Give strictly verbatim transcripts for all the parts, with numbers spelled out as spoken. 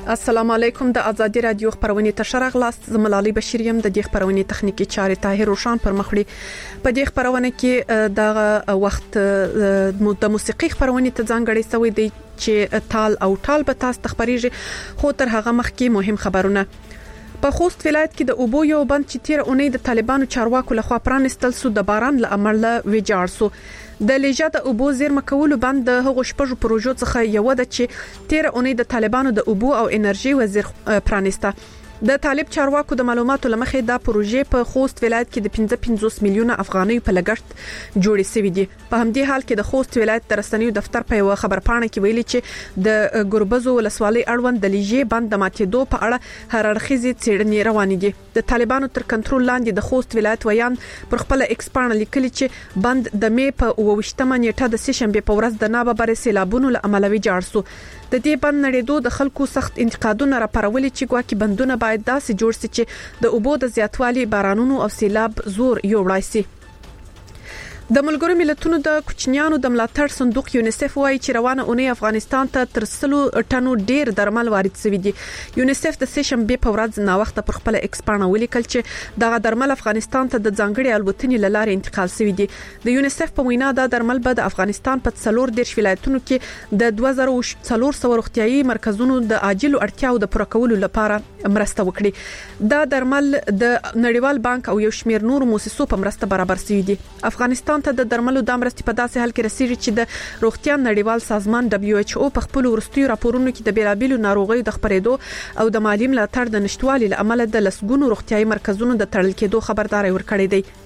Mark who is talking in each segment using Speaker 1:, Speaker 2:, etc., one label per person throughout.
Speaker 1: السلام علیکم. د ازادي رادیو خبرونه تشرغ لاست زملالي بشریم د دې خبرونه تخنیکی چارې طاهر روشان پر مخړي. په دې خبرونه کې د وخت د موسیقي خبرونه ته ځانګړی شوی دی چې تال او ټال به تاسو تخبريږي، خو تر هغه مخکې مهم خبرونه. په خوست ولایت کې د اوبو یو بند چې تیر اونۍ د طالبانو چارواکو لخوا پرانستل سو د باران له امله ویجاړ سو. د لیجا د اوبو زیرمه کولو بند د هغو شپږو پروژو څخه یو ده چې تیر اونۍ د طالبانو د اوبو او انرژي وزیر پرانسته. د طالب چارواکو د معلوماتو لمخې دا پروژې په خوست ولایت کې د پنځه پنځوس میلیونه افغانۍ په لګښت جوړې شوې دي. په همدې حال کې د خوست ولایت د رسنیو دفتر په یو خبرپاڼه کې ویلي چې د ګوربزو ولسوالۍ اړوند د لیجې بند د ماتېدو په اړه هر اړخیزې څېړنې روانې دي. د طالبانو تر کنټرول لاندې د خوست ولایت ویان پر خپل ایکسپانه لیکلي چې بند د مې په اووه نیټه د سشنبه په ورځ د ناببره سیلابونو له امله ویجاړ سو. د دې بند نړیدو د خلکو سخت انتقادونه راپارولي چې ګواکې بندونه باید داسې جوړ شي چې د اوبو د زیاتوالي، بارانونو او سیلاب زور یوړای شي. د ملګرو ملتونو د کوچنیانو د ملاتړ صندوق یونیسف وايي چې روانه اونۍ افغانستان ته تر سلو ټنو ډیر درمل وارد شوي دي. یونیسف د سشنبه په ورځ نا وخت پر خپل ایکسپانه ولیکل چې دغه درمل افغانستان ته د ځانګړي الوتنې لاره انتقال شوي دي. د یونیسف په وینا دا درمل به د افغانستان په څلور دیرش ولایتونو کې د دوه زره څلور سوه روغتيایي مرکزونو د عاجل اړتیاو د پوره کولو لپاره مرسته وکړي. دا درمل د نړیوال بانک او یو شمېر نور مؤسسو په مرسته برابر شوي دي. افغانستان ته د درملو د مرستې په داسې حال کې رسیږي چې د روغتیا نړیوال سازمان دبليو ایچ او په خپل ورستیو راپورونو کې د بیلابیلو ناروغیو د خبرېدو او د مالی ملاتړ د نشټوالي له امله د لسګونو روغتیایي مرکزونو د تړل کېدو خبرداري ورکړې دی.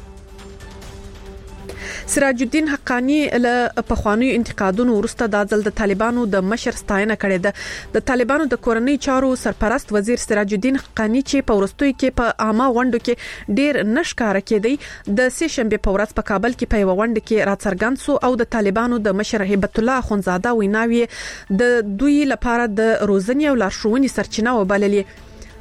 Speaker 1: سراج الدین حقانی له پخوانیو انتقادونو وروسته د ځل د طالبانو د مشر ستاینه کړې ده. د طالبانو د کورنۍ چارو سرپرست وزیر سراج الدین حقانی چې په ورستوي کې په عامه غونډو کې ډیر نشکاره کېدی، د سه شنبه په ورځ په کابل کې په یو غونډه کې راڅرګند سو او د طالبانو د مشر هیبت الله اخونزاده ویناوي د دوی لپاره د روزنې او لارښوونې سرچینه وبللې.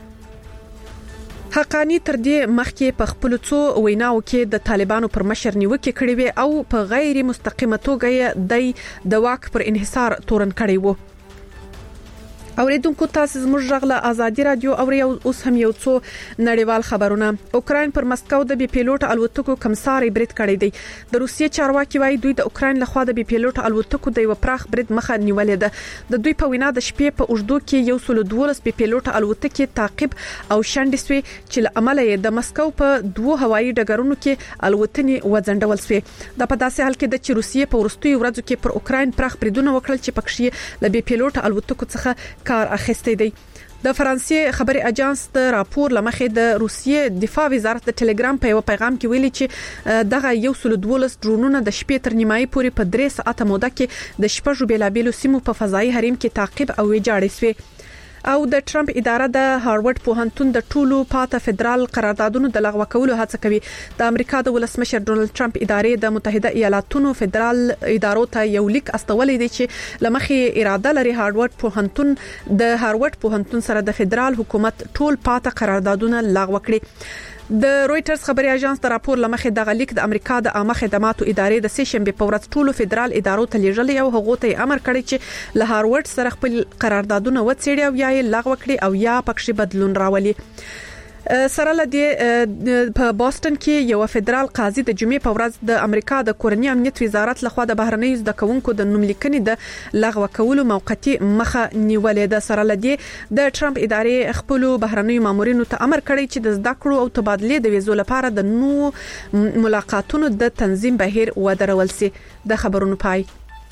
Speaker 1: حقانی تر دې مخکې په خپل څو ویناو کې د طالبانو پر مشر نیوکه کړې وي او په غیر مستقیمه توګه د واک پر انحصار تورن کړی وو. اوریدونکو تاسو زموږ غږ له ازادي رادیو او اوس هم یو څو نړیوال خبرونه. اوکراین پر مسکو د بي پیلوټ الوتکو کمساري برید کړی دی. د روسیې چارواکي وايي دوی د اوکراین لخوا د بي پیلوټ الوتکو د یو پراخ برید مخه نیولې ده. د دوی په وینا د شپې په اوږدو کې یو سل دولس بي پیلوټ الوتکې تعقیب او شنډې سوي چې له امله د مسکو په دوه هوایي ډګرونو کې الوتنې وځنډول سوي. د په داسې حال کې د چې روسیې په ورستیو ورځو کې پر اوکراین پراخ بریدونه وکړل چې پکښې له بي پیلوټ الوتکو څخه کار اخیستی دی. د فرانسې خبري اجانس د راپور لمخې د روسیې دفاع وزارت د ټلګرام په یو پیغام کې ویلي چې دغه یو سل دولس ډرونونه د شپې تر نیمایي پورې په درې ساعته موده کې د شپږو بیلابیلو سیمو په فضایي حریم کې تعقیب او ویجاړې سوي. او د ټرمپ اداره د هاروارد پوهنتون د ټولو پاته فدرال قراردادونو د لغوه کولو هڅه کوي. د امریکا د ولسمشر ډونالد ټرمپ ادارې د متحده ایالاتونو فدرال ادارو ته یو لیک استولې دي چې لمخې اراده لري هاروارد پوهنتون د هاروارد پوهنتون سره د فدرال حکومت ټول پاته قراردادونه لغوه کړي. د رويټرز خبري اژانس د راپور لمخې د غلیک د امریکا د عامه خدماتو ادارې د سه شنبه په ورځ ټولو فدرال ادارو ته لیږلي او هغه ته امر کړی چې له هاروارد سره خپل قراردادونه وڅېړي او یا یې لغوه کړي او یا پکښې بدلون راولي. سره لدې په بوسټن کې یو فدرال قاضي د جمعې په ورځ د امریکا د کورنۍ امنیت وزارت لخوا د بهرنیو زده کوونکو د نوملیکنې د لغوه کولو موقتی مخه نیولې ده. سره لدې د ټرمپ ادارې خپل بهرنیو مامورینو ته امر کړی چې د زده کړو او تبادلې د ویزو لپاره د نو ملاقاتونو د تنظیم بهیر ودرول شي. د خبرونو پای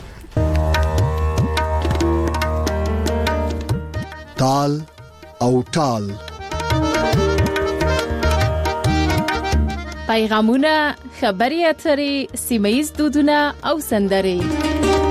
Speaker 2: تال او ټال
Speaker 3: پیغامونه، خبري اترې، سیمایي دودونه او سندرې.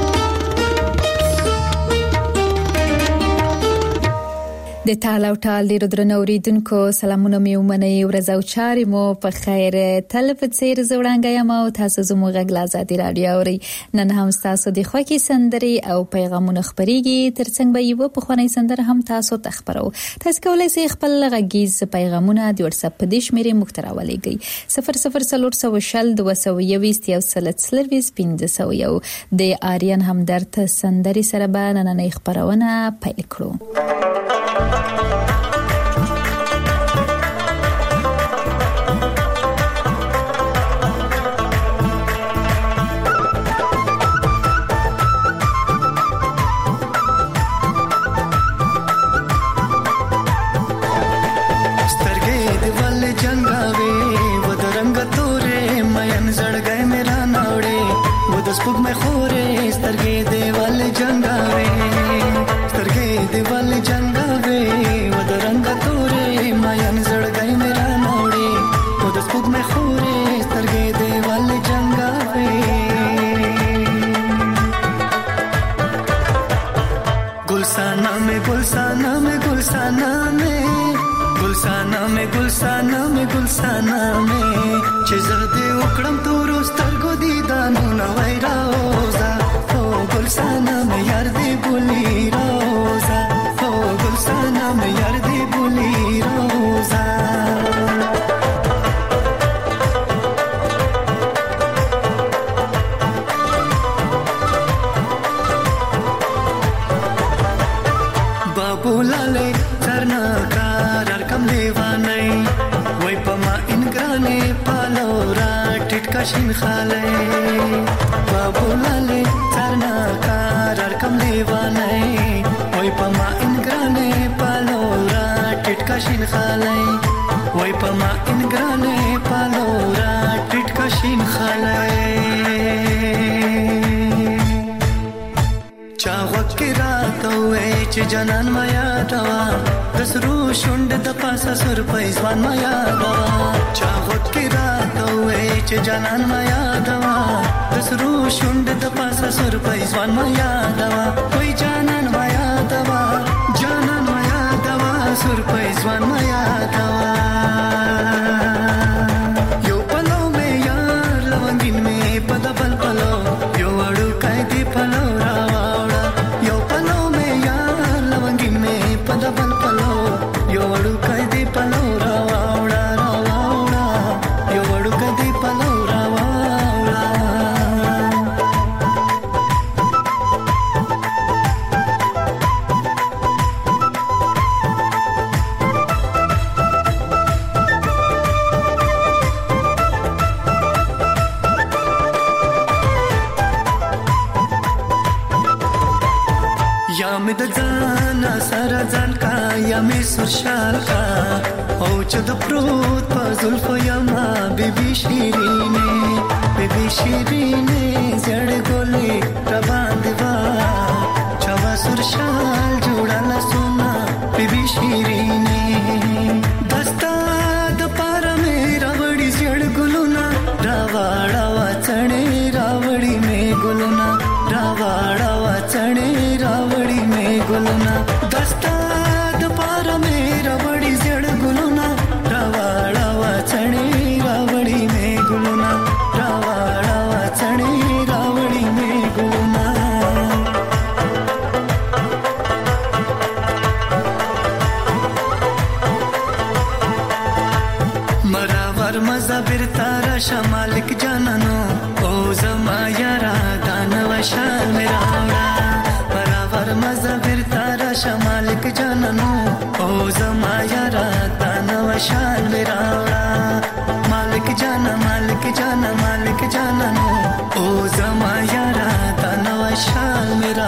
Speaker 4: د تال او ټال ډیرو درنو اوریدونکو سلامونه مې ومنئ. ورځ او چارې مو په خیر. تل په څیر زوړانګه یم او تاسو زموږ غږ له ازادي رادیو اورئ. نن هم تاسو د خوښي سندرې او پیغامونه خبريږي. ترڅنګ به یو په خونی سندره هم تاسو ته خبرو. تاسو کولای شئ خپل غږیز پیغامونه د واتس اپ په دې شمیرې مختره ولېږئ. صفر صفر صفر صفر شل دوه سوه یوویشت یو سل څلرویشت پنځه سوه یو. د آریان همدرد سندرې سره به نننۍ خبرونه پیل کړو.
Speaker 5: مین زړګی میرا ناوړې و د سپوږ مې خورې سترګې دیوال جنگاوي سترګې دیوال جنگاوي و د رنگ تورې مین زړګی میرا ناوړې و د سپوږ مې خورې سترګې دیوال جنگاوي गुलसाना में गुलसाना में गुलसाना में गुलसाना में गुलसाना में गुलसाना में चेज़दे उकड़म तो रोस्तर को दीदानु नवाई रोज़ा ओ गुलसाना में यार दे बुली रोज़ा ओ गुलसाना में यार दे बुली रोज़ा बोलाले चरना कार कम लेवानै वै पमा इनग्राने पालोरा टिटका शिन खाले बोलाले चरना कार कम लेवानै वै पमा इनग्राने पालोरा टिटका शिन खाले वै पमा इनग्राने पालोरा टिटका शिन खाले चावक के रात हुए च जनन माया दवा दसरू शुंड द पासा सुर पैसवान माया दवा चावक के रात हुए च जनन माया दवा दसरू शुंड द पासा सुर पैसवान माया दवा कोई जानन माया दवा जानन माया दवा सुर पैसवान माया दवा यो पलो में यार लवंगिन में पदा पल पलो यो अड़ू कायदे पलो रावा पल पलो यो वडु कदी पलो रावाड़ा रावाड़ा यो वडु कदी पलो रावाड़ा या में दजाना सारा जान का या में सुरशाल का ओ चद प्रोत पजुल्फ यमा बेबी शीरीने बेबी शीरीने जड़ गोले रबान दिवा चवा सुरशाल जोड़ाला सोना बेबी शीरीने दस्ता द पारा में रावड़ी जड़ गुलुना रावाड़ा वाचणे रावड़ी में गुलुना रावाड़ा वाचणे रावड़ी में गुलुना दस्ता पारा मेरा बड़ी जड़ गुलुना रावाड़ा वाचणे रावड़ी में गुलुना रावाड़ा वाचणे रावड़ी में गुलुना मरावर मजा बिरतारा शमालिक जाननो ओ जमा यारा दानव शाल मेरा मरावर मजा बिरतारा शमालिक जाननो ओ जमा यारा दानव शाल मेरा मालिक जाना मालिक जाना मालिक जाननो ओ जमा यारा दानव शाल मेरा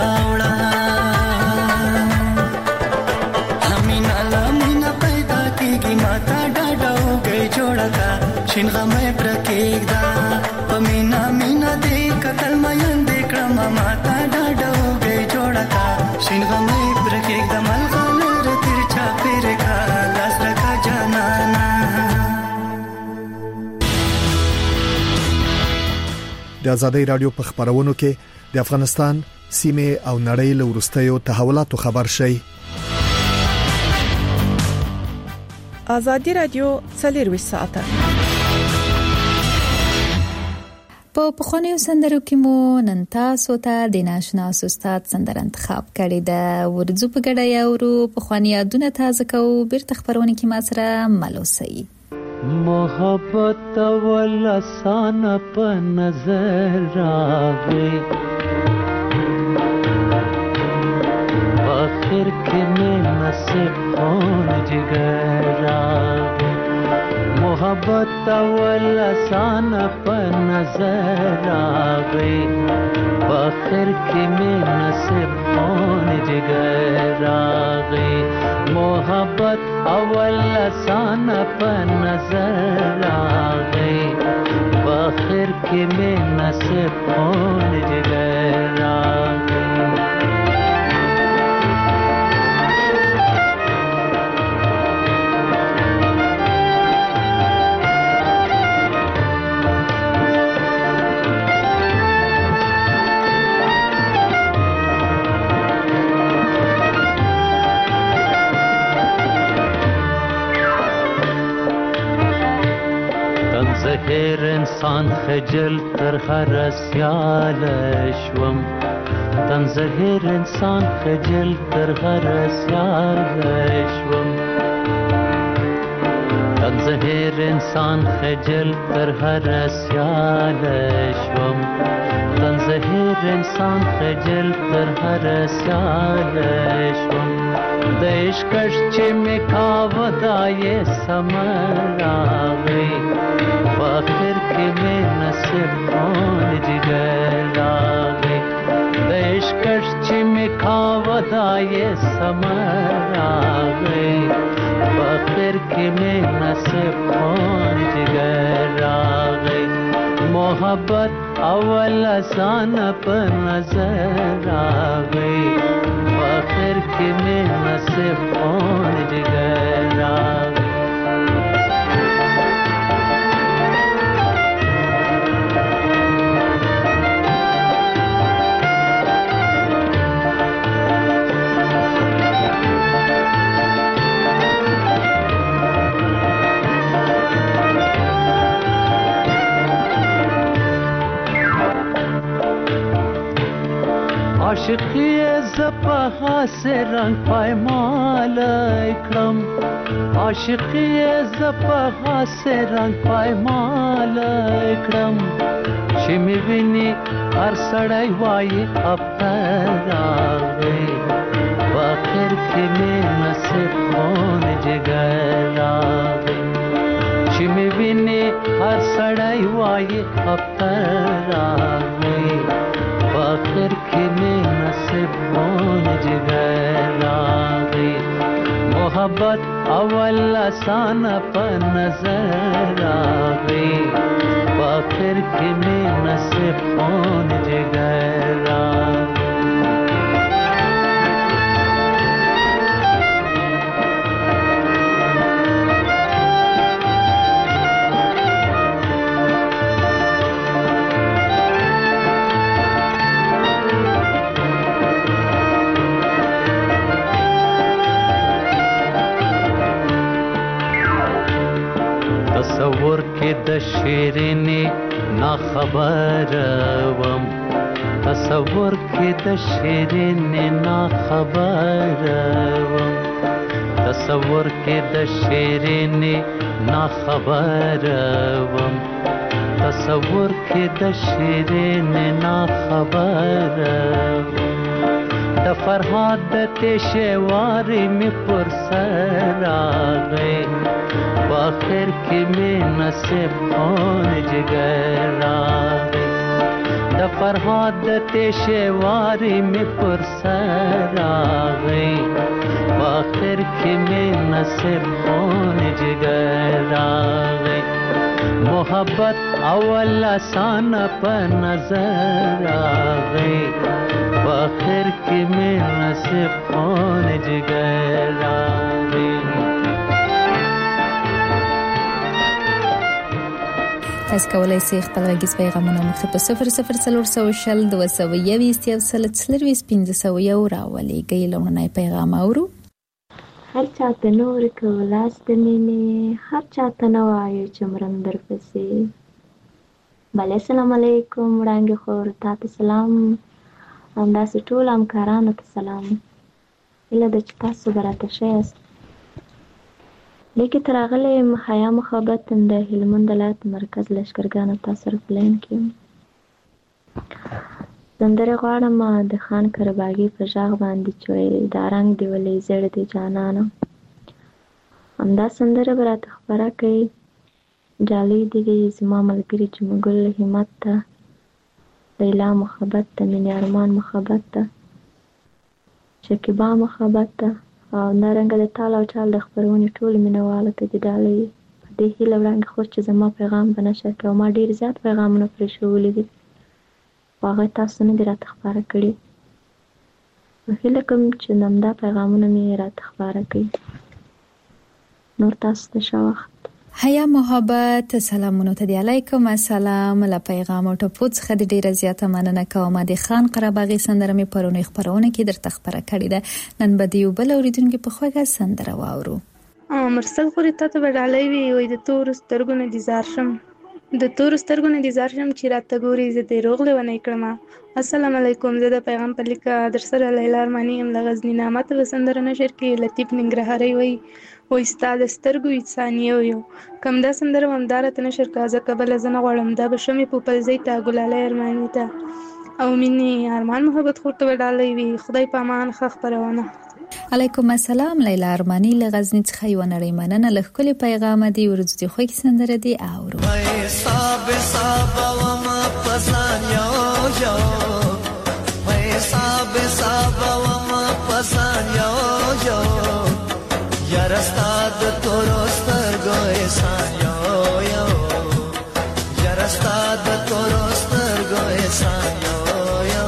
Speaker 5: हमीना लामीना पैदा की माता डाडा हो गई जोड़ा का शिनगा में प्रकेदा पमीना मीना देख कतल मयन देख रमा माता डाडा हो गई जोड़ा का शिनगा में प्रकेदा मलगा लर तिरछा फिर खा लास रखा जनाना
Speaker 2: د آزادۍ رادیو په خبرونو کې د افغانستان سیمه او نړۍ له ورستیو تحولاتو خبر شي
Speaker 1: آزادۍ رادیو څلور ساعته
Speaker 4: په پخوانیو سندرو کې مو نن تاسو ته د ناشنا استاد سندر انتخاب کړی دا ورځو په ګډه یورو پخوانی یادونه تازه کو بیرته خبرونه کې ما سره ملوسي
Speaker 6: محبت ولا سان په نظر راغی आखिर के में नसीब कौन जिगर राग मोहब्बत वाला सान पर नजर आ गई आखिर के में नसीब कौन जिगर आ गई मोहब्बत अवल सान पर नजर आ गई आखिर के में नसीब कौन जिगर रागे زهر انسان خجل تر هرسیال شوم تن زهر انسان خجل تر هرسیال شوم تن زهر انسان خجل تر هرسیال شوم تن زهر انسان خجل تر هرسیال شوم د عشقش چې می کاوه دای سمراوي فاخر کې می نصیب کون جګر راوي د عشقش چې می کاوه دای سمراوي فاخر کې می نصیب کون جګر راوي محبت اول آسان په نظر راوي فاخر کې می نصیب کون جګر راوي عاشقی زپها سے رنگ پایمال اکرم عاشقی زپها سے رنگ پایمال اکرم چې می ویني هر سړی وایي افتر راغی فاخر کې می نصیب کون جګر راغی چې می ویني هر سړی وایي افتر راغی فاخر کې می نصیب کون جګر راغی محبت اول آسان په نظر راغی فاخر کې می نصیب کون جګر راغی تصور کې د شیرینې نا خبر وم تصور کې د شیرینې نا خبر وم تصور کې د شیرینې نا خبر وم تصور کې د شیرینې نا خبر د فرهاد د تشوارې می پر سر راغی فاخر کې می نصیب کون جګر راغی د فرهاد د تشوارې می پر سر راغی فاخر کې می نصیب کون جګر راغی محبت اول آسان په نظر راغی فاخر کې می نصیب کون جګر راغی
Speaker 4: تاسو کولای شئ خپل غږیز پیغامونه مخ په صفر صفر څلور سوه شل دوه سوه یوویشت یو سل څلرویشت پنځه سوه یو راولېږئ. لومړنی پیغام اورو.
Speaker 7: هر چاته نور کولاس د مینې هر چاته نه وایو چې مرم درپسې. بله السلام علیکم وړانګې خور تا ته سلام همداسې ټولو همکارانو ته سلام. هیله ده چې تاسو به راته ښه یاست. لیکې تر راغلی یم حیا محبت د هلمند ولایت مرکز لښکرګانو تاسو سره په لاین کې یم. سندرې غواړم د خان کرباغي په غږ باندې چې وایي دا رنګ دې ولې زیړ دی جانانه. همدا سندره به راته خپره کړئ. جالۍ دې وي زما ملګري جمګل همت ته، لیلا محبت ته، مینې ارمان محبت ته، شکیبا محبت ته او همدارنګه د تال او چال د خپرونې ټولو مینهوالو ته د ډالۍ په دې هیله وړاندې خو چې زما پیغام به نشر کړي او ما ډېر زیات پیغامونه پرې ښوولي دي خو هغه تاسو نه دي راته خپاره کړي. هیله کوم چې همدا پیغامونه مې راته خپاره کړي. نور تاسو ته ښه وخت.
Speaker 4: حیا محبت سلامونه ته دی. علیکم السلام. له پیغام او ټپو څخه د ډیره زیاته مننه کوم. د خان قرهباغي سندره مې پرونی خبرونه کې درته خبره کړې ده. نن به دی یو بل اوریدونکو په خوږه سندره واورو.
Speaker 8: مرسل خوري ته ته وډالې وي وي د تور سترګو نه ديزار شم د تور سترګو نه ديزار شم چې راته ګوري زه دې روغله ونی کړم. السلام علیکم. زه د پیغام په لیکه در سره لیلا ارمانی ام لغزنی نامه ته سندره نشر کې لطیف ننګرهاري وي و استاد سترګو انسانیو یو کم دا سندره ومدار ته نشر کازه قبل زنه غړم دا بشمې په پلزې تا ګلاله ارمانی ته او مني ارمان محبت خورته وډالې وي. خدای پامان خخ پرونه.
Speaker 4: علیکم السلام. لیلا ارمانی له غزنی څخه یو نړۍ مننه له خپل پیغام دی ورځي خو کی سندره دی اورو.
Speaker 5: حساب حساب و ما پسان یو یو حساب حساب و ما پسان یو یو یار استاد تورستر گوي سان یو یو یار استاد تورستر گوي سان یو یو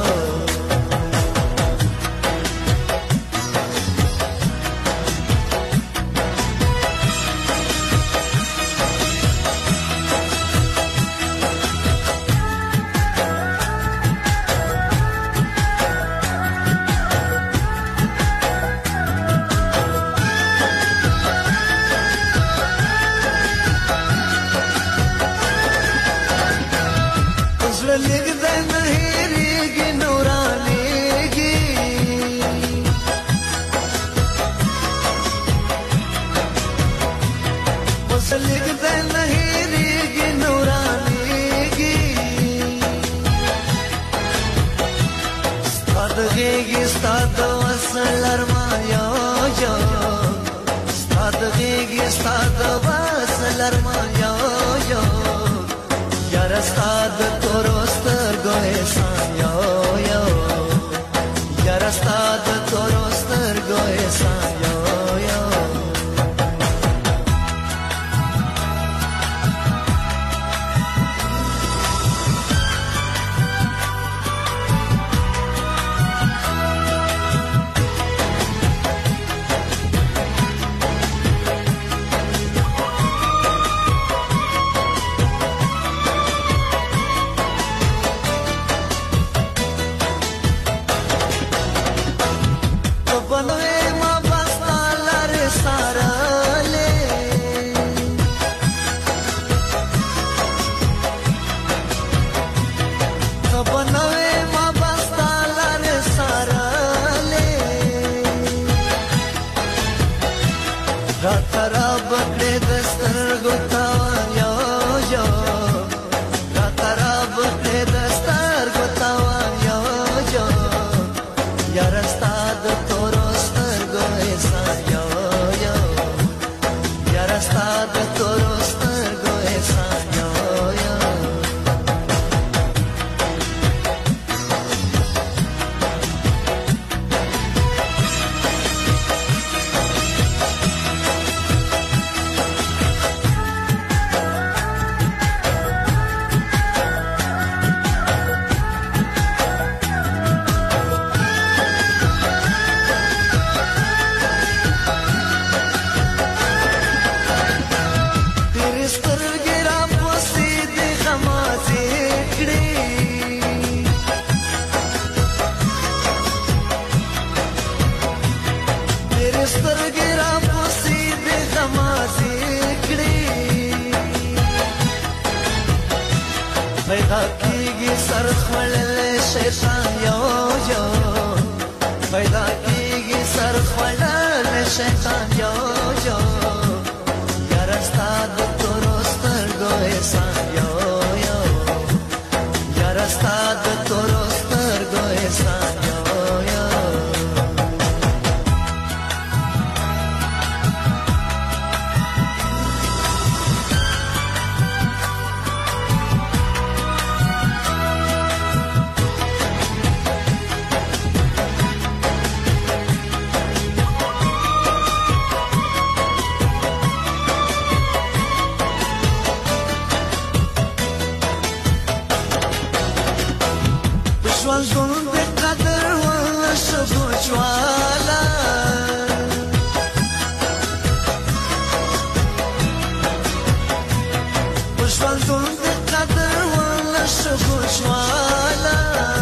Speaker 5: ژوندون د قدر ولا شګوچوالا ژوندون د قدر ولا شګوچوالا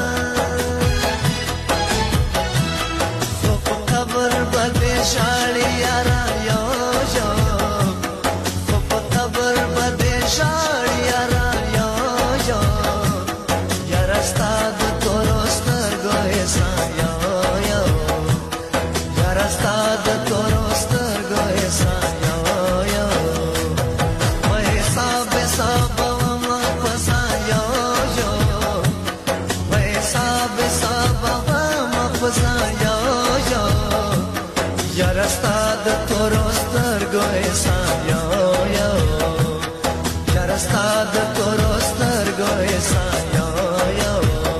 Speaker 5: په قبر باندې شاړي یارا یو یو په قبر باندې شاړي یارا یو یو یارا ستاد تورست ګوي سا یو یو یارا ستاد تورست ګوي سا یو یو وای صاحب صاحب ما پسا یو یو وای صاحب صاحب ما پسا یو یو یارا ستاد تورست ګوي سا یو یو یارا ستاد تورست ګوي سا یو یو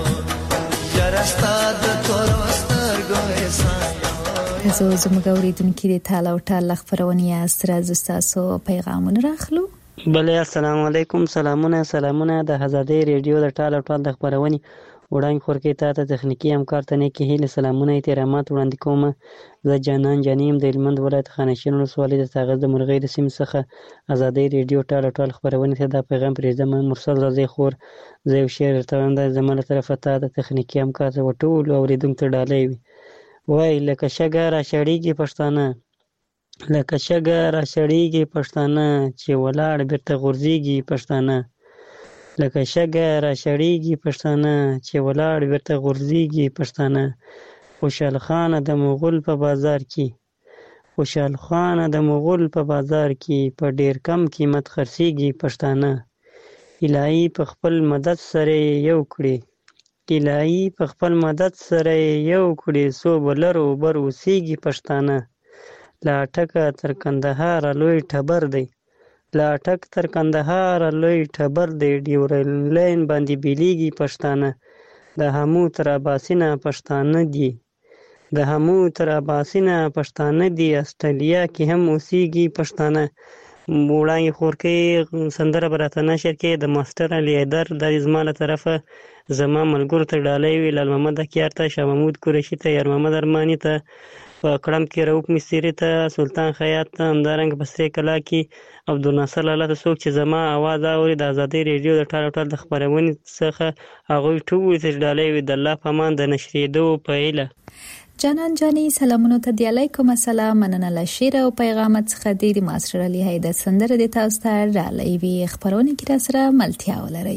Speaker 5: یارا ستاد تورست ګوي سا
Speaker 4: زه زموږ اوریدونکو د تعالی او تعالی خبرونه استراز تاسو پیغامونه راخلو.
Speaker 9: بله السلام علیکم. سلامونه سلامونه د آزادۍ ریډیو د ټاله ټال د خبرونې وړاندې خورکې ته ته تخنیکی همکار ته نه کې هیله سلامونه احترامات وړاندې کوم. زه جانان جانیم د هلمند ولایت خانشین ولسوالۍ د تاغز د مرغۍ د سیمې څخه آزادۍ ریډیو ټاله ټال خبرونې ته دا پیغام پرېږدم. مرسل رضی خور زه یو شعر درته وایم، دا زما له طرفه ته د تخنیکي همکار ته ټولو اورېدونکو ته ډالۍ وي. وای لکه شګه راشړېږي پښتانه، لکه شګه راشړېږي پښتانه چې ولاړ بیرته غورځېږي پښتانه، لکه شګه راشړېږي پښتانه چې ولاړ بیرته غورځېږي پښتانه. خوشحال خان د مغول په بازار کې، خوشحال خان د مغول په بازار کې په ډیر کم قیمت خرڅېږي پښتانه. الهي په خپل مدد سره یو کړي، الهي په خپل مدد سره یو کړي سو بلرو بر اوسېږي پښتانه. لا ټکه تر کندهار لوی ټبر دی، لا ټک تر کندهار لوی ټبر دی، ډیورلاین باندې بیلیږي پښتانه. د همو تر اباسینه پښتانه دي، د همو تر اباسینه پښتانه دي، استرالیا کې هم اوسېږي پښتانه. وړاندې خورکې سندره به راته نشر کې د ماسټر علي حیدر د زما له طرفه زما ملګرو ته ډالۍ وي، لال محمد اکیار ته، شاه محمود قریشي ته، یار محمد ارماني ته، په کړم کې رؤف مستري ته، سلطان خیاط ته، همدارنګه په سرې کلا کې عبدالناصر لالا ته. څوک چې زما اواز اوري د آزادۍ ریډیو د ټال ټال د خپرونې څخه هغوی ټول ته ډالۍ وي. د الله په امان د نشریدو په هیله.
Speaker 4: جانان جانی سلامونو ته دی علیکم السلام. مننه له شعر او پیغامات څخه د ماستر علي حیدر سندره د تاسو ته ډالۍ وي. خبرونه کې را سره ملتیا ولري.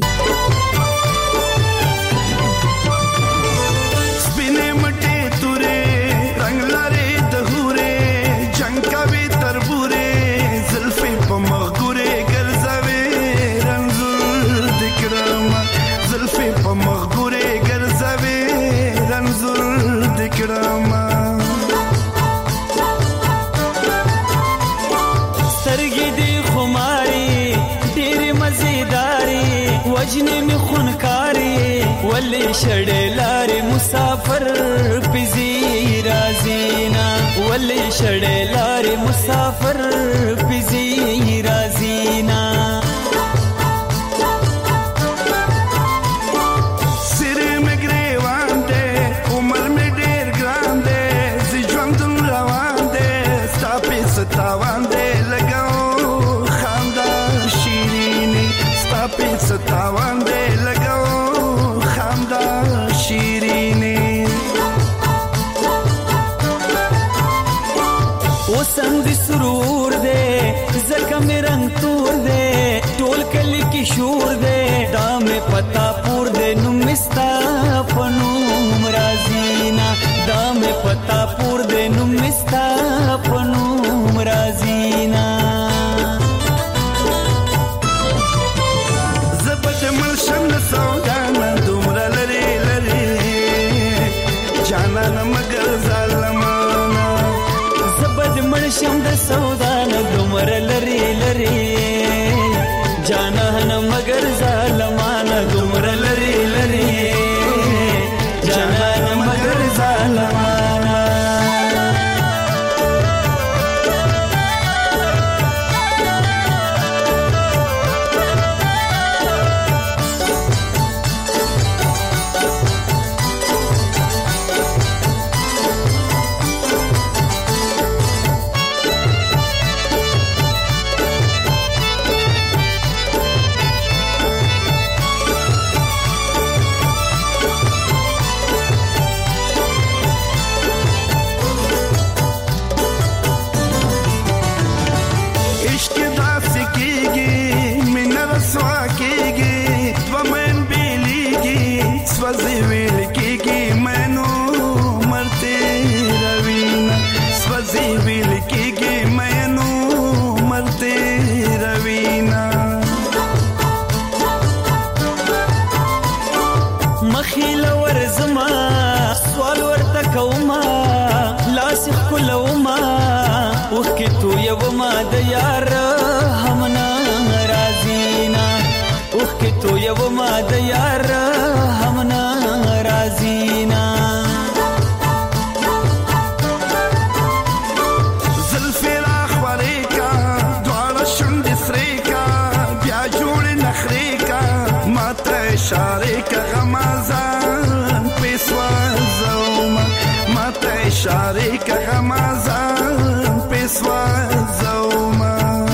Speaker 5: سپینې مټې تورې رنگ لري د هورې جنگ کوي تربورې زلفې په مغګورې ګرځوي رنزور دکرم زلفې په مغګورې ګرځوي رنزور دکرم سترګې دې خماري ډېرې مزیداري وجنې مې خونکاري ولې شړې لارې مسافر پزي رازینا ولې شړې لارې مسافر پزي رازینا سره مې ګریوان دې عمر مې ډېر ګران دې زه ژوندون روان دې ستا په ستاوان دې لګاو خندا شیریني ستا په ستاوان دې لګاو خندا شیرینی وسم دي سرور دے زکه مې رنگ تور دے ټول کلی کی شور دے دا مې پتا پور دے نو مستا پنوم رازینا دا مې پتا پور دے نو مستا پنوم رازینا زبد ملشم سودانا دومره لري لري جانان مگر ظالمانا زبد ملشم د سودانا دومره لري لري جانان مگر ظالمانا دومره لري لري جانان مگر ظالمانا
Speaker 10: سوځي ویل کېږي مینو مرته روینا سوځي ویل کېږي مینو مرته روینا مخیل ورزما سوال ورته کوما لاس کولوما وکه تو یو ما د یار همنا رازینا وکه تو یو ما د یار همنا رازینا زلفی راخوری کا دوار شند سریکا بیا جوړ نخری کا ماته اشاره کا غمازان پیسوا زوما ماته اشاره کا غمازان پیسوا زوما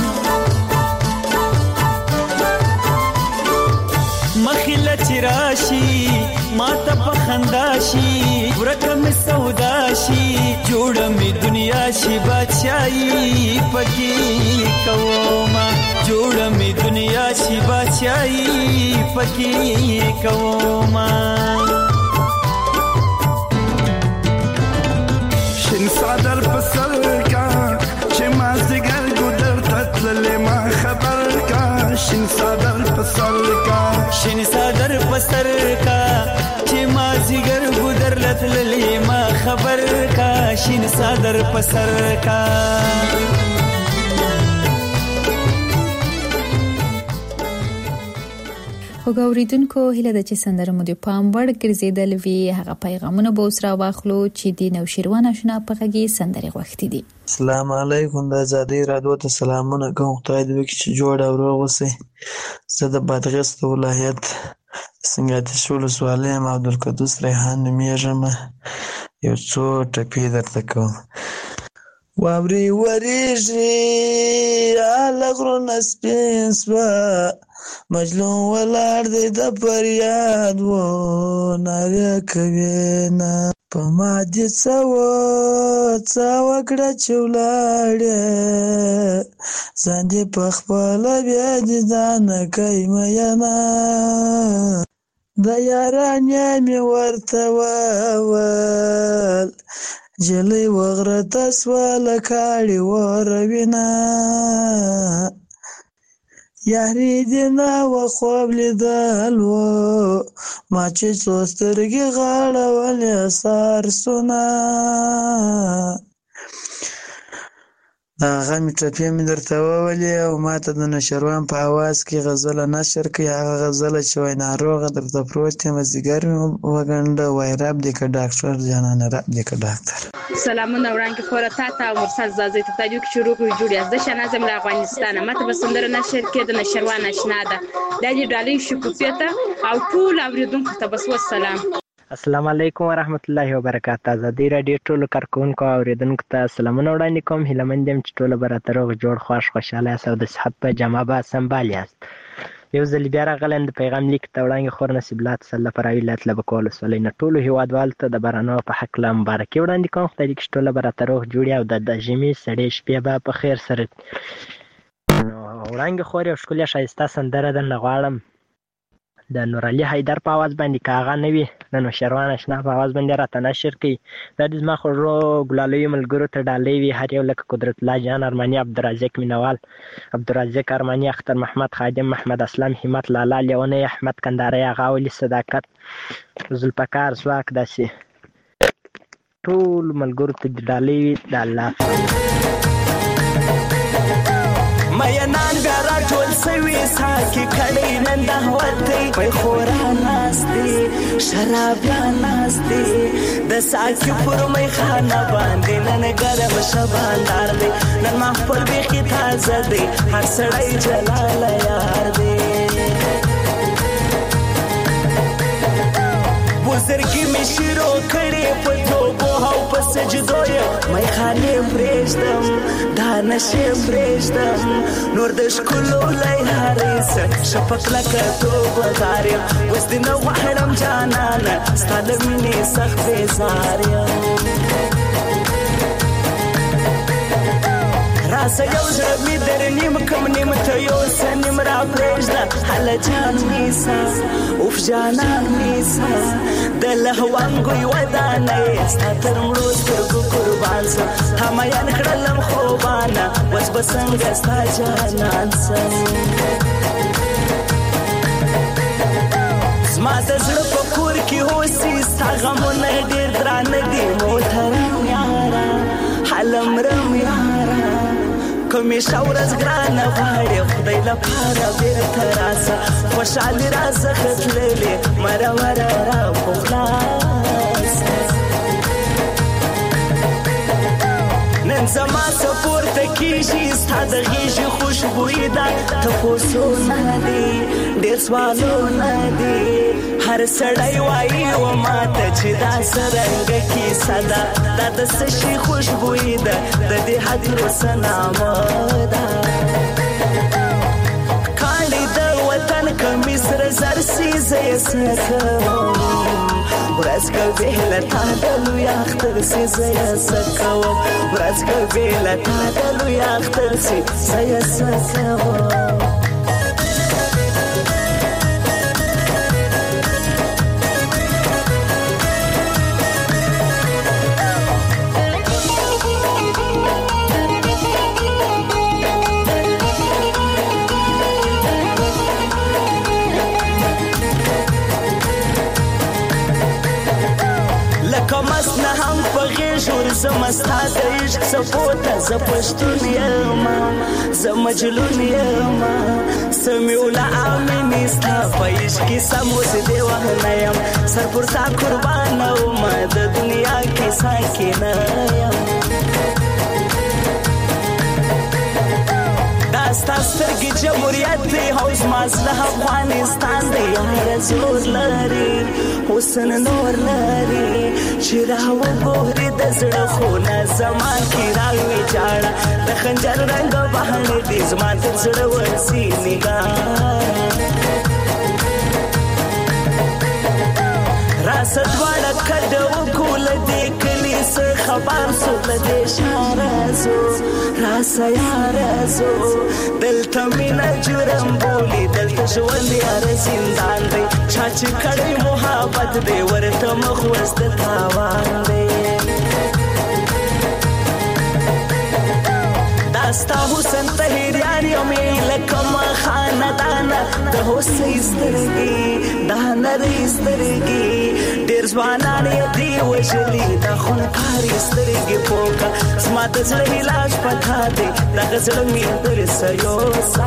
Speaker 10: مخیله چراشی ماته پخنداشی ورکم سوداشی جوړه می دنیا شي بادشاہي پکی کوما جوړه می دنیا شي بادشاہي پکی کوما شین صدر پسر کا چې ما زګر ګدر تتل ما خبر کا شین صدر پسر کا شین صدر پسر کا چې ما زګر ګدر لتل ما خبر کا شین صدر پسر کا
Speaker 4: وګوریدونکو هله د چې سندره مو د پام وړ ګرځیدل وی هغه پیغامونه به اوس را واخلو چې د نوشیروان آشنا په غږی سندره غوښتي دي.
Speaker 11: السلام علیکم د آزادۍ رادیو ته سلامونه کوم. خدای دې وکړي چې جوړ او روغ اوسئ. زه د بادغیس ولایت سنګاتیش ولسوالۍ یم، عبدالقدوس ریحان نومیږم. یو څو ټپې درته کوم. واورې وریږي هله غرونه سپین سوه مجنون ولاړ دی د فریاد و نارې کوي نه په ما دې څه و څه وکړه چې ولاړې ځان دې په خپله بیا دې ځانه کوي مینه د یارانې مې ورته وویل جلۍ وغرته سوه له کاړې وروینه یاري دې نه وه خوب لیدل و ما چې څو سترګې غاړولې سار سونه هغه مې ټپې مې درته وولې او ما ته د نشروان په اواز کې غزله نشر کړي. هغه غزله چې وایي ناروغه درته پروت یم ځیګر مې وګنډه وایي رب دې که ډاکټر جانانه رب دې که ډاکټر.
Speaker 12: سلامونه وړاندې خوره تا ته او مرسل زازۍ ته تاجو کې شروع کړو جوړ یاست. زه شهنازم له افغانستانه. ماته به سندره نشر کې د نشروان آشنا ده دا دې ډالۍ شکوفیه ته او ټول اورېدونکو ته بس والسلام.
Speaker 13: السلام علیکم ورحمت الله وبرکاته. آزادۍ راډیو ټولو کارکوونکو او اورېدونکو ته سلامونه وړاندې کوم. هیله مند یم چې ټوله به راته روغ جوړ خوښ خوشحاله یاست او د صحت په جامه به سنبال یاست. یو ځل بیا راغلی یم د پیغام لیک ته وړاندې خور نصیب الله تسله فراوي ولایت لبک ولسوالۍ نه ټولو هېوادوالو ته د بارانو په هکله مبارکي وړاندې کوم. خدای دې کړي چې ټوله به راته روغ جوړ او د ژمي سړې شپې به په خیر سره. نو وړاندې خور یو ښکلې ښایسته سندره درنه غواړم د نورعلي حیدر په اواز باندې که هغه نه وي د نوشیروان آشنا په اواز باندې راته نشر کړي. دا د زما خوږو ګلالیو ملګرو ته ډالۍ وي هر یو لکه قدرت الله جان ارماني عبدالرزاق مینوال عبدالرزاق ارماني اختر محمد خادم محمد اسلام همت لالا لیونی احمد کندهاری هغه ولي صداقت ذوالفقار ځواک داسې ټول ملګرو ته ډالۍ وي د الله
Speaker 5: مینان بیا را ټول سوي ساکي کړي نن د هوتې په خورا ناستي شرابیان ناستي د ساکي پر مې خانه باندې نن ګرم شباندار دی نن محفل بیخي تازه دی هر سړی جلال یار دی بزرګي مې شروع کړې په توبو او په سجدو یې مې خانې پرېږدم دا نشې پرېږدم نور د ښکلو لیهارې څه شفق لکه توبه غار یم اوس دې نه غواړم جانانه ستا له مینې سخت بېزار یم
Speaker 10: راسه یو زړه مې در نیم کم نیم ته یو څه نیم را پرېږده هله جان نیسه اوف جانان نیسه د لهوانګوی ودانه یې ستا تر مړو سترګو قربان سم همایان کړلم خوبانه اوس به څنګه ستا جانان سم زما د زړه په کور کې اوسي ستا غمونه ډېر درانه دي محترم یاره هلمرم یاره کومې ورځ ګرانه غواړې خدای لپاره بېرته راسه خوشحالي راڅخه تللې مره مره را په خلاصه نن زما څه پورته کېږي ستا د غېږې خوشبويي ده تپوسونه دي ډېر سوالونه دي هر سړی وایي و ماته چې دا څرنګه کیسه ده دا د څه شي خوشبويي ده د دې هدیرو څه نامه ده کاڼي د وطن کمیس سره زر سي زه یې څه کوم ورځ کوي له تا د لوی اختر سي زه یې څه کوم ورځ کوي له تا د لوی اختر سي زه یې څه کوم زما ستا د عشق څپوته زه پښتون یم زه مجنون یم سمیوله امینې ستا په عشق کې سموس دې وهنه یم سر پر تا قربانه ومه د دنیا کې ساکنه یم دا ستا سترګې جمهوریت دی او زما زړه افغانستان دی یاره زور لري حسن نور لري چې راوګورې د زړه خونه زما کې راوي جاړه د خنجر رنګ بهانې دي زما تر زړه ورسي نګاره راسه دواړه کډه وکړو له دې کلي څه خبر سو له دې ښاره ځو راسه یاره ځو دلته مینه جرم بولي دلته ژوند یاره زندان دی چا چې کړی محبت دی ورته مخ وس د تاوان دی دا ستا حسن طهیریان یم لکه ما خاندانه د هوسۍ سترګې دا نرۍ سترګې ډېر ځوانان یې دي وژلي دا خونکارې سترګې پوکه زما د زړه علاج په تا دی دغه زړه مې درسه یوسه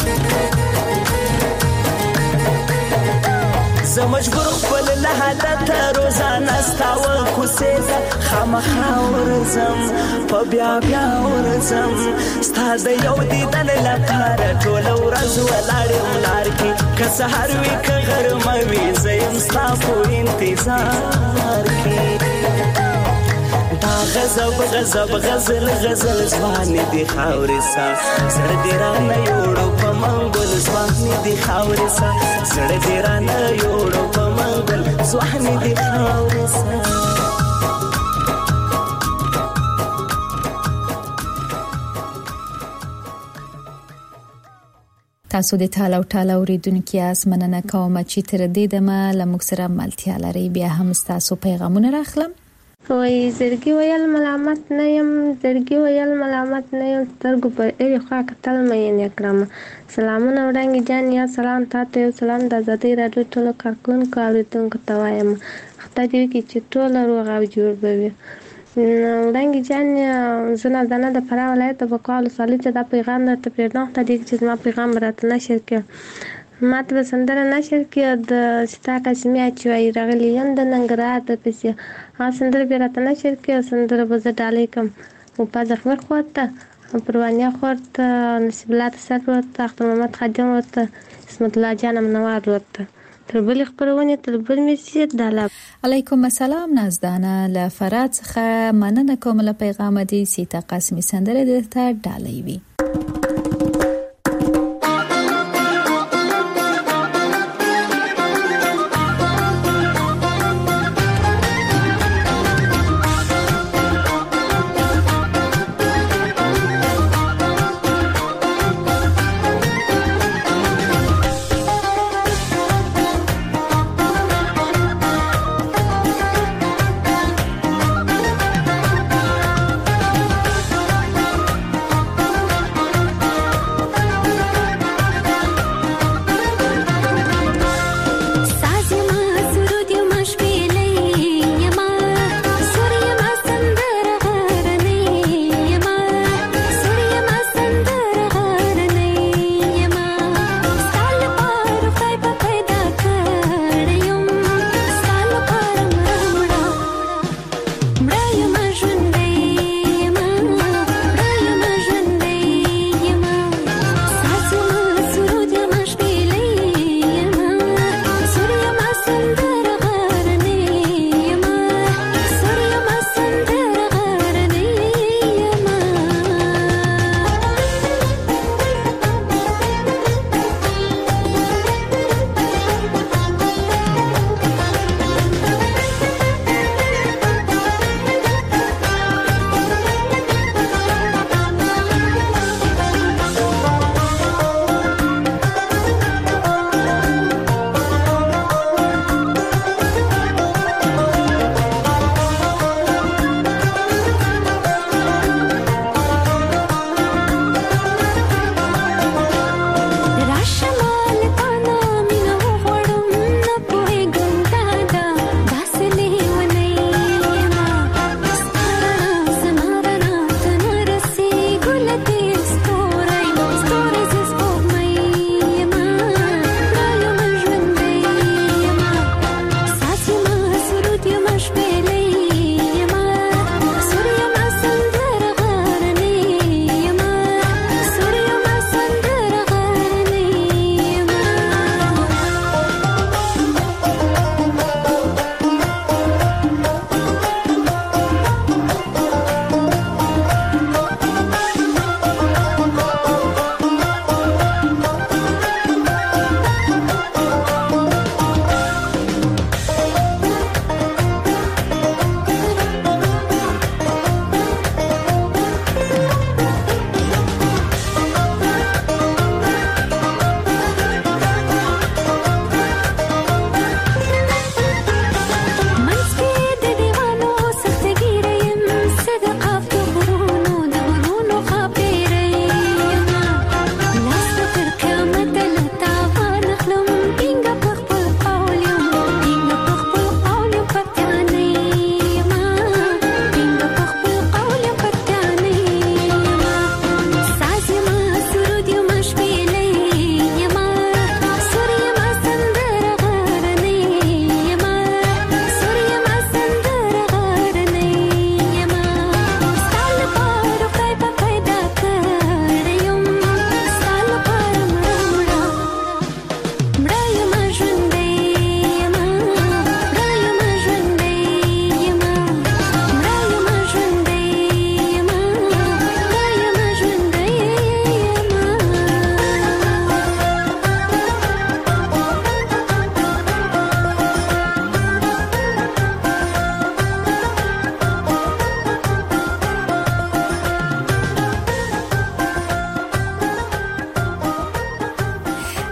Speaker 10: زه مجبور خپل له حالته روزانه ستا وکوسې ته خامخا ورځم په بیا بیا ورځم ستا د یو دیدن لپاره ټوله ورځ ولاړ یم لار کې که سهار وي که غرمه وي زه یم ستا په انتظار کې دا غضب غضب غزل غزل ځوانې دي خاورې سا زړه دې رانه یوړو په منګل ځوانې دي خاورې سا زړه دې رانه یوړو په منګل ځوانې دي خاورې سا
Speaker 4: تاسو د ټاله او ټاله اوریدونکو یاس مننه کوم چې تر دې دمه لموږ سره ملتیا لري بیا هم تاسو پیغامونه راخلم
Speaker 8: وای زړګي ویل ملامت نه يم زړګي ویل ملامت نه يم سترګو پر اړې خوا کتل مې نه کړم سلامونه وړاندې جان یا سلام تاسو یو سلام د آزادۍ راډیو ټولو کارکونکو اوریدونکو ته وایم خدای دې وکړي چې ټول روغ او جوړ وي وړاندې جان زنه دنه د فراه ولایت په کال سالي چې دا پیغام درته پرېږدم ته دې چې ما پیغام راته نشر کړ ماته به سندره نشر کړ د ستا قسمي چې وای راغلی یم د ننګرهار د پسې ها سندره به راته نشر کړ سندره به زه ډالۍ کوم او په ځخمر خورته پروانیا خورته نصیب الله تسر ورته اختر محمد خادم ورته اسمت الله جان منوار ورته تر بل خبرونه تر بل میسي داله
Speaker 4: علیکم السلام نازدانه له فرات څخه مننه کوم له پیغام دي سیتا قاسمی سندره درته ډالۍ وي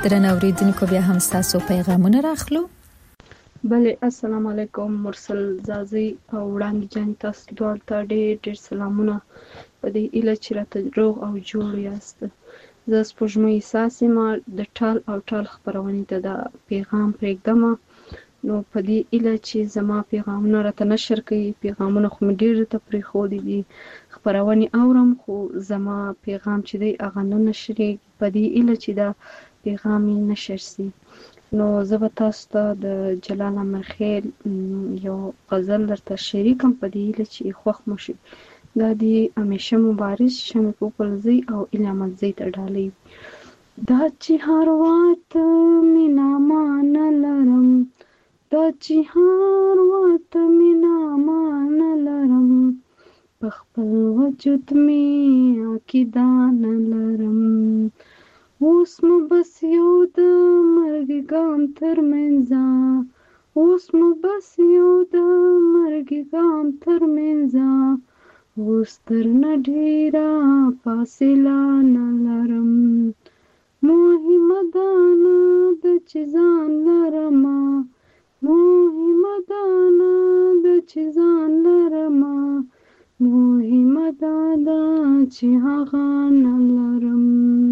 Speaker 4: درنو اوریدونکو بیا هم تاسو پیغامونه راخلو.
Speaker 8: بله السلام علیکم مرسل زازي او وړاندې جان تاسو دوه ته ډېر ډېر سلامونه په دې اله چې راته روغ او جوړ یاست. زه سپوږمۍ احساس ما د ټال او ټال خبرونې ته د پیغام پرېږدم نو په دې اله چې زما پیغامونه راته نشر کوي پیغامونه خو مې ډېر ته پرېښودي دي خبرونې اورم خو زما پیغام چې دی هغه نه نشرېږي په دې اله چې دا پیغام یې نشر سي. نو زه به تاسو ته د جلال امرخیل یو غزل درته شریکم په دې اله چې خوښ مو شي. دا دی همیشه مبارز شمې پوپلزی او علامتزی ته ډالۍ دا چې هر وخت مینا مان لرم دا چې هر وخت مینا مان لرم په خپل وجود می عقیده نه لرم اوس مو بس یو د مرګ ګام تر منځه اوس مو بس یو د مرګ ګام تر منځه اوس تر نه ډېره فاصله نه لرم مهمه ده نه ده چې ځان لرمه مهمه ده نه ده چې ځان لرمه مهمه ده ده چې هغه نه لرم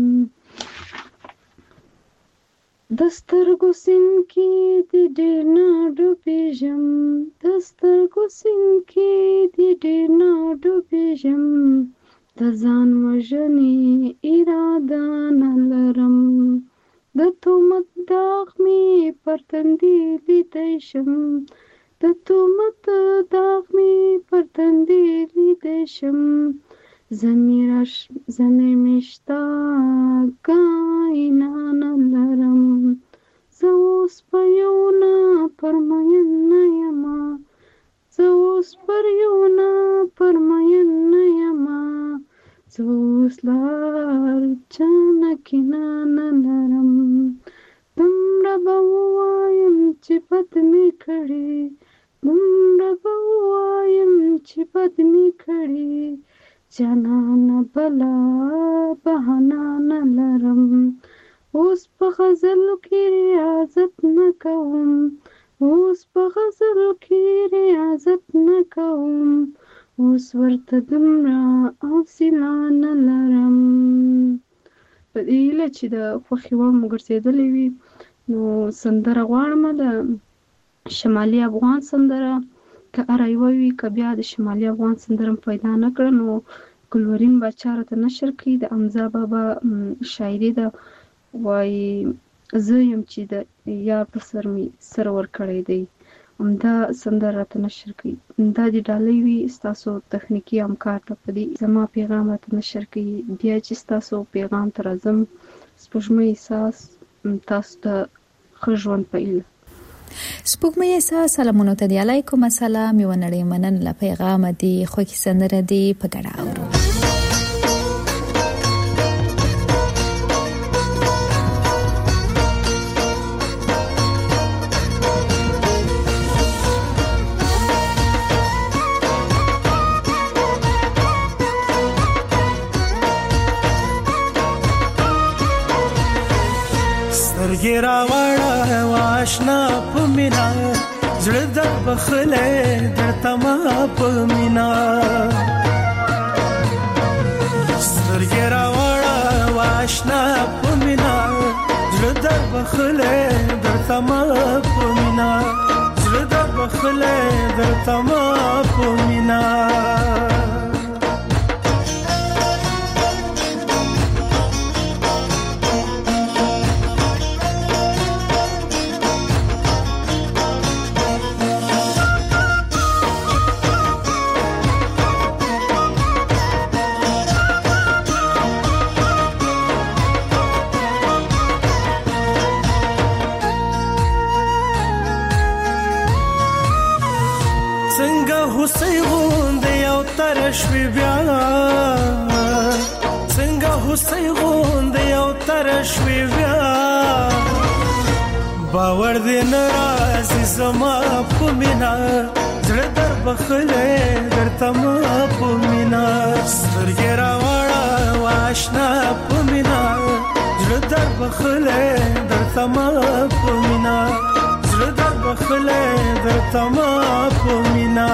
Speaker 8: د سترګو سیند کې د ډېر نه ډوبېږم د سترګو سیند کې د ډېر نه ډوبېږم د ځان وژنې اراده نه لرم د تهمت داغ مې پر تندي لیدی شم د تهمت داغ مې پر تندي لیدی شم ضمیر مې شته کاینا نه لرم زه اوس په یو نه پرمین نه یمه زه اوس پر یو نه پرمین نه یمه زه اوس لار چا نه کینه نه لرم دومره به ووایم چې بد مې کړي دومره به ووایم چې بد مې کړي جانانه بلا بهانه نه لرم اوس په غزلو کې ریاضت نه کوم اوس په غزلو کې ریاضت نه کوم اوس ورته دومره حوصله نه لرم. په دې هیله چې د خوښې وړ مو ګرځېدلې وي نو سندره غواړم د شمالي افغان سندره که هره یوه وي که بیا د شمالي افغان سندره پیدا نه کړه نو ګلورین باچا راته نشر کړي د حمزه بابا شاعري ده وایي زه یم چې د یار په سر مې سر ورکړی دی همدا سندره راته نشر کړي دا د ډالۍ وي ستاسو تخنیکي همکار ته په دې زما پیغام راته نشر کړي بیا چې ستاسو پیغام ته راځم سپوږمۍ احساس تاسو ته ښه ژوند په هیله.
Speaker 4: سپوږمۍ احساس سلامونه ته دی علیکم السلام یو نړۍ منن له پیغام دی خو کی سندره دی په ګډه اورو.
Speaker 10: سترګې راوړه واشنا په مینا زړه د بخلې درته ما په مینا سترګې راوړه واشنا په مینا زړه د بخلې درته ما په مینا زړه د بخلې درته ما په مینا شوی بیا څنګه هوسۍ غوندې یو تر شوی بیا باور دې نه راځي زما په مینا زړه در بخلې درته ما په مینا سترګې راوړه واشنا په مینا زړه در بخله در تما پمینا زړه در بخله در تما پمینا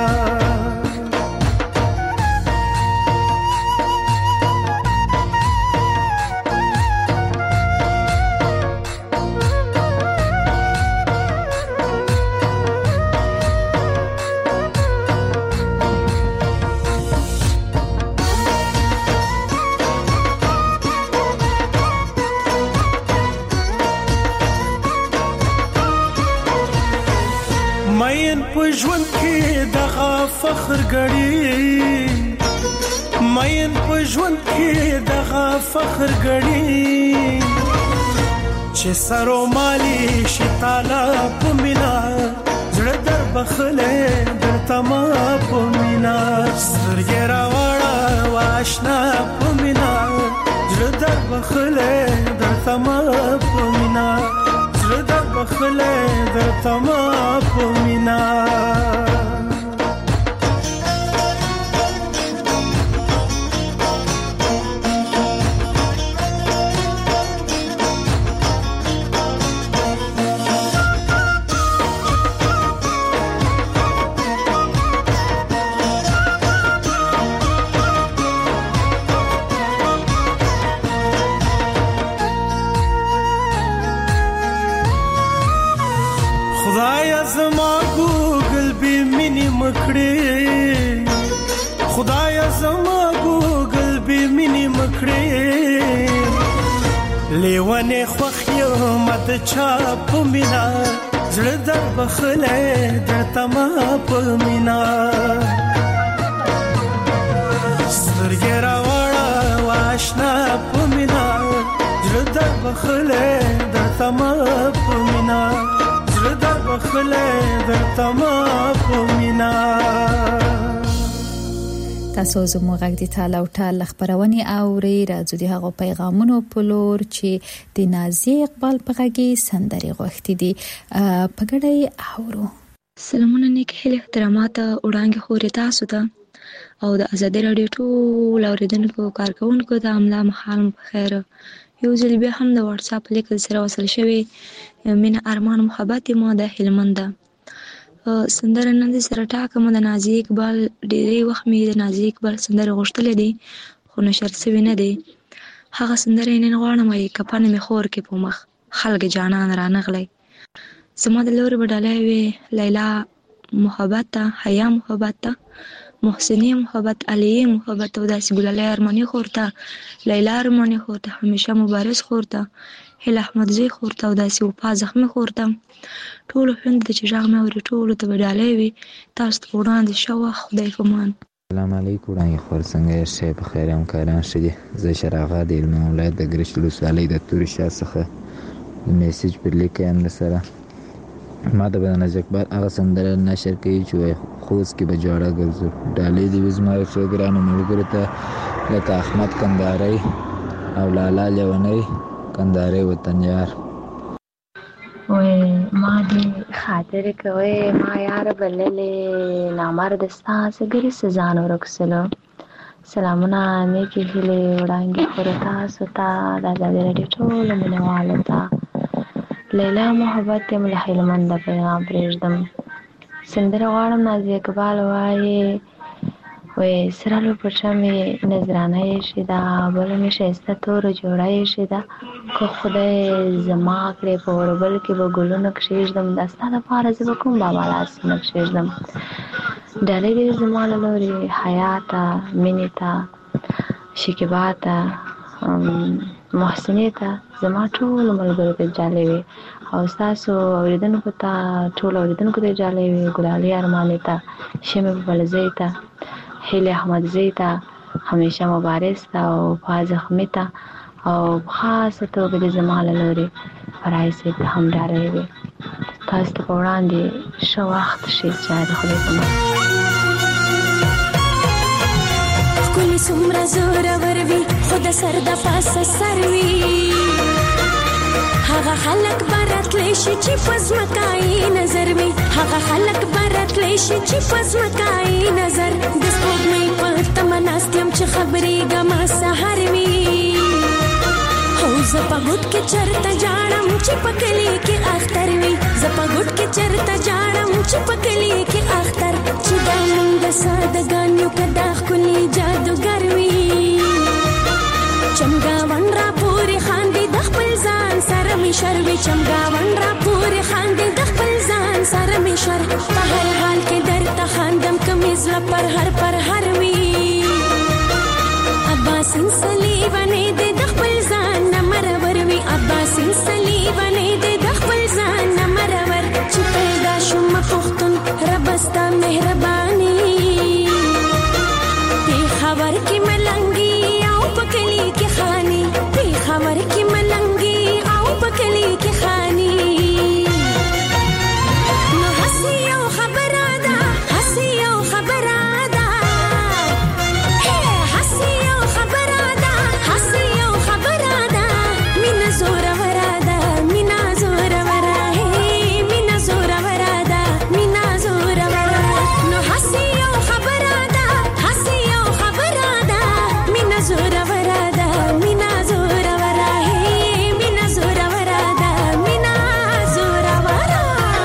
Speaker 10: ژوند کې دغه فخر غړي مین په ژوند کې دغه فخر غړي چې سرو مالي شتاله پمینا زړه در بخله در تما پمینا سترګې راوړه واشنا پمینا زړه در بخله در تما پمینا زړه در بخله در تما پمینا خدایا زما ګوګل به مینې مکړې لیوانه خوخیو مت چا پمینا زړه در بخله در تما پمینا سترګې راوړه واشنا پمینا زړه در بخله در تما پمینا زړه در بخله در تما پمینا
Speaker 4: تاسو زموږ غږ د تعالی او تعالی خبرونه اوري راځو د هغه پیغامونو په لور چې د نازي اقبال په غږی سندري غوښتي دي په ګډه اورو.
Speaker 14: سلامونه نیک هیله احترامات وړاندې خوري تاسو ته او د ازادي رادیو ټول اوریدونکو کارکونکو ته املا محال په خیر. یو ځل بیا هم د واتس اپ لیک سره وصل شوی من ارمان محبت مو د هلمند سندره نن د سره ټاکم د نازي اقبال ډېری وخت مې د نازي اقبال سندره غوښتلې دي خو نشر شوی نه دی. هغه سندره نن غواړم چې کپانه مې خور کې په مخ خلک جانان را نغلی زما د لور بدلای وی لیلا محبت ته حیا محبت ته محسنی محبت علی محبت او داسې ګلالای ارمانی خورته لیلا ارمانی خورته همیشه مبارز خورته هل احمد زی خورته او داسې وپا زخمی خورته ټول هند د چراغ مې ور ټول ته بدلای وی تاسو ته وړاندې شو خدای فمان.
Speaker 15: السلام علیکم وړاندې خور څنګه شې په خیر ام کاران شې زه شراغه د علم ولایت د ګرشت لوسالۍ د توري شاه څخه میسج پر لیکم سره ما د بدن اقبال هغه سندره نشر کوي چې خوځ کې به جوړه ګرځو ډالې دی وزما څو ګرانو ملګرو ته لکه احمد کندهاري او لالا لیونی کندهاري وطن یار
Speaker 7: وې ما دې خاطر کوي ما یار بللې نامرد ستا سګري سزان ورکسلو. سلامونه نیکی هیله وړاندې خور تاسو ته د ازادي رادیو ټول مینوالو ته لیلا محبت مل هلمند پیغام پرېږدم سندره غواړم نازي اقبال وایي وې سرالو پټه مې نظرانه یې شي دا بل مې ښایسته توره جوړه یې شي دا که خدای زما کړې په وربل کې به ګلونه کښېږدم دا ستا دپاره زه به کوم بابا لاسونه کښېږدم ډالۍ دې زما له لورې حیا ته مینې ته شکیبا ته محسنې ته زما ټولو ملګرو ته جالۍ وي او ستاسو اورېدونکو ته ټولو اورېدونکو ته جالۍ وي ګلالۍ ارمانې ته شمې بلزۍ ته هیلې احمدزۍ ته همیشه مبارز ته او پا زخمي ته او په خاصه توګه د زما له لورې فرای صاحب ته هم ډالۍ وي. تاسو ته په وړاندې ښه وخت شي چې د خدای په امان.
Speaker 16: ښکلي څومره زورور وي خو د سر د پاسه سر وي هغه خلک به راتلی شي چې په ځمکایي نظر وي هغه خلک به راتلی شي چې په ځمکایي نظر د سپوږمۍ په تمه ناست یم چې خبرېږم سهار وي هو زه زپګټ کې چرته جاړم چې پکلی کې اختر وي زپګټ کې چرته جاړم چې پکلی کې اختر چې دا موږ سادهګانو کدا خولي جادوګر وي چمګاون را پوری خاندي د خپل ځان سره می شروي چمګاون را پوری خاندي د خپل ځان سره می شر په هر حال کې درته خاندم کمیز لا پر هر پر هر وی اباسین صلیبانه د خپل ځان نمرور وی اباسین صلیبانه د خپل ځان نمرور چې پیدا شوم پختون ربستا مهرباني په خبر کې ملنګي او پکلی کې خاني په خبر کې ملنګي او پکلی کې خاني نو حسي او خبره ده حسي او خبره ده هي حسي او خبره ده حسي او خبره ده مینا زور وراده مینا زور وراده مینا زور وراده مینا زور وراده نو حسي او خبره ده حسي او خبره ده مینا زور وراده مینا زور وراده مینا زور وراده مینا زور وراده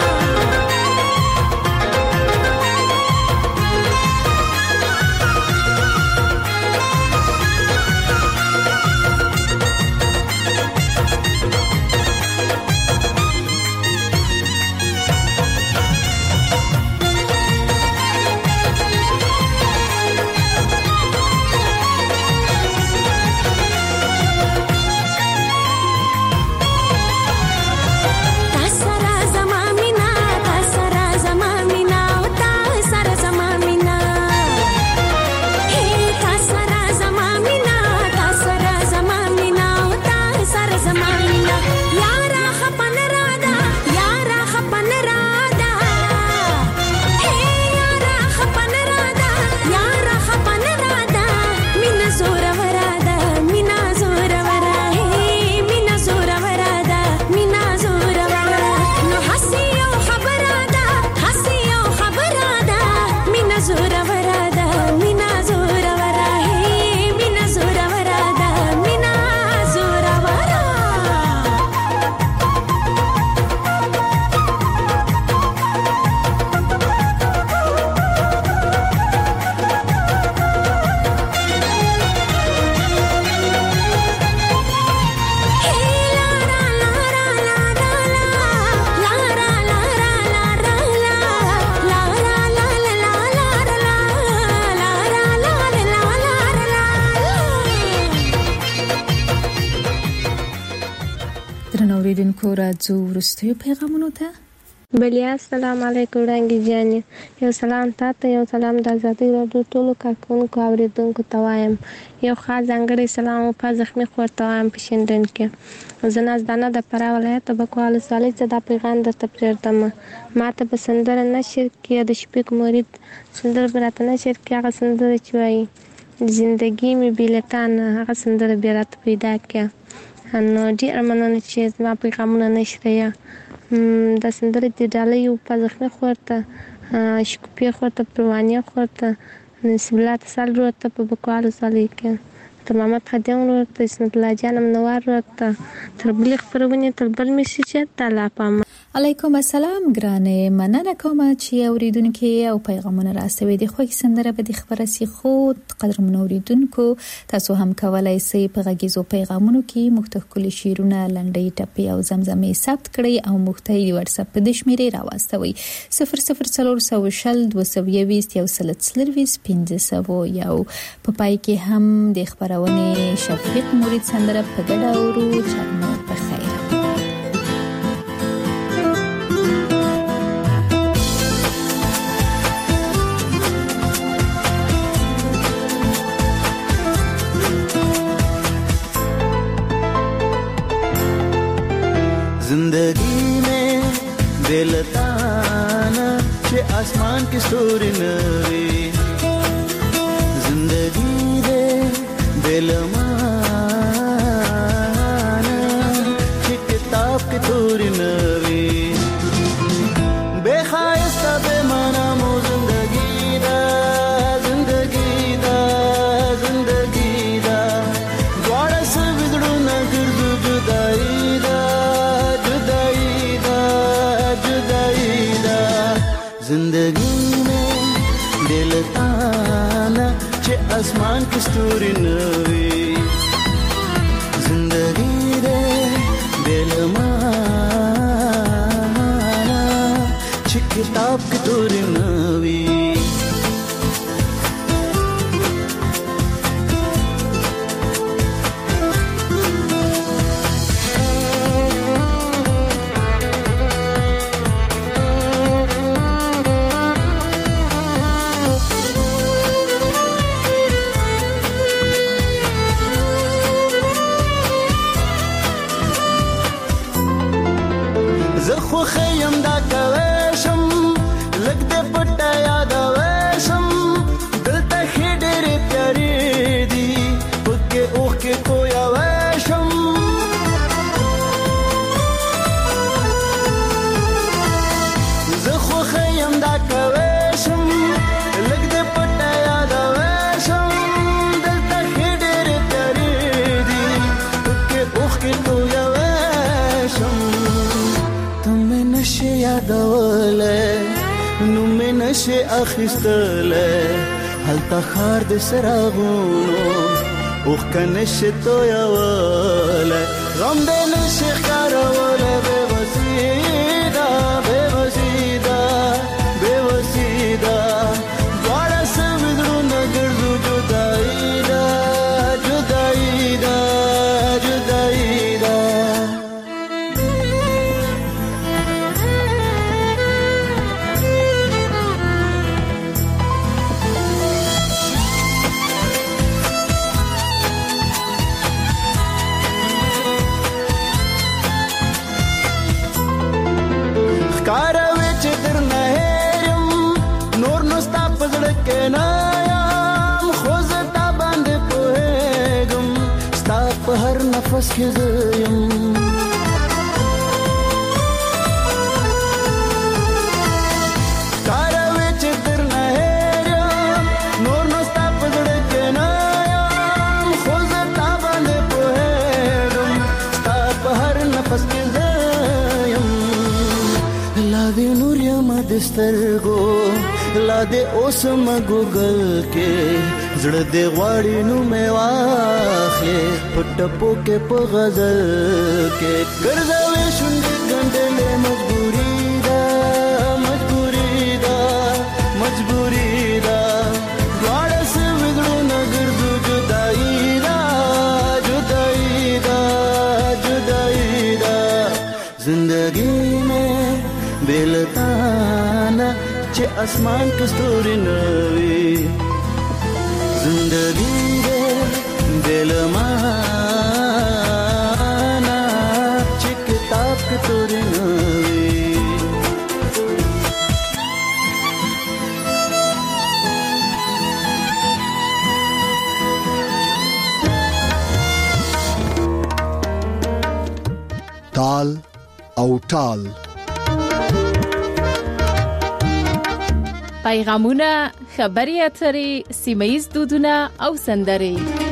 Speaker 16: تاسرا زما مینا تاسرا زما مینا او تاسرا زما مینا هی تاسرا زما مینا تاسرا زما مینا او تاسرا زما مینا یارا خپن رادا یارا خپن رادا هی یارا خپن رادا یارا خپن رادا مینا زور ورادا مینا زور ورادا مینا زور ورادا مینا زور ورادا نو حسي او خبره ده حسي او خبره ده مینا زور ورادا مینا زور ورادا مینا زور ورادا مینا زور ورادا
Speaker 4: درنوریدونکو راځو وروستیو پیغامونو ته
Speaker 8: بلیا السلام علیکم وړانګې جانې یو سلام تاته یو سلام د ازادۍ راډیو ټولو کارکوونکو اورېدونکو ته وایم یو خاص ځانګړی سلام په زخمي خور ته وایم په شینډن کې زه نازدانه د فراه ولایت بکوا ولسوالۍ څخه دا پیغام درته پرېږدم ما ته په سندره نشر کې د شفیق مرید سندره به راته نشر کې هغه سندره چې وایي زندګي مې بېلټان هغه سندره بیا راته پیدا کړه نو ډېر مننه چې زما پیغامونه نشریه دا سندره د ډالۍ په زخمي خور ته شکوپي خور ته پروانیه خور ته نصیب الله تسال ورور ته په بکوا ولسوالۍ کې تر محمد خادم ورور ته اسمت الله جان منور ورور ته تر بلې خپرونې تر بل میسج ته لا پام
Speaker 4: علیکم السلام ګرانه مننه کوم چې اوریدونکو او پیغامونه راستوي د خوښ سندره به د خبره سي خو قدر منوریدونکو تاسو هم کولای شئ په غږیزو پیغامونو کې مختلف کلی شیرونه لنډي ټپي او زمزمې ثبت کړئ او مختلفي واتس اپ د شمیرې راوستوي صفر صفر څلور سو شل دوه سو یويست یو سل څلويست پنځه سو یو په پای کې هم د خبرونه شفیق مرید سندره په ګډه اورو چرنو په خیر
Speaker 5: जिंदगी में बेलताना चे आसमान की स्टोरी नवी जिंदगी दे बेलमाना चे किताब की तोरी नवी बेखायस्ता बेमाना मो जिंदगी दा जिंदगी दा जिंदगी दा द्वारा से बिगड़ू न गिरजू जुदा जिंदगी में दिल ताना चे आसमान की स्तूरी नवी जिंदगी दे दिल माना चे किताब की तूरी नवी زخو خیم دا کوشم لګ دې پټه یاد وشم دلته خېډېر پیاري دي پکې اوخ کې کویا وشم زخو خیم دا کوشم لګ دې پټه یاد وشم دلته خېډېر پیاري دي پکې اوخ کې کویا وشم تمه نشه یادوله نو مې نشه اخیستله هلته خار د سراغونو اوخ کنشه تو یاوله غم دې نشه کاروله به وسیدا به وسیدا به وسیدا دوړه سمدرو نګرځو جدائی دا جدائی دا جدائی دا کاروي چې درنه هېرم نور نو ستا په زړه کې نه یم خو زه تا باندې پوهېږم ستا په هر نفس کې زه یم کاروي چې درنه هېرم نور نو ستا په زړه کې نه یم خو زه تا باندې پوهېږم ستا په هر نفس کې زه لا دې نور یم د سترګو لا دې اوس ما ګوګل کې زړه دې غواړي نو مې واخلې پټپو کې په غزل کې ګرځوي شونډې ګنډلې مجبوري ده مجبوري ده مجبوري ده دواړه سوي زړونه ګرځو جدائی ده جدائی ده جدائی ده زندگی میں بلتانا چه اسمان کستوری نوی زندگی دے دل مانا چه کتاب کستوری نوی
Speaker 2: تال او ټال
Speaker 3: پیغامونه خبري اترې سیمه‌یز دودونه او سندرې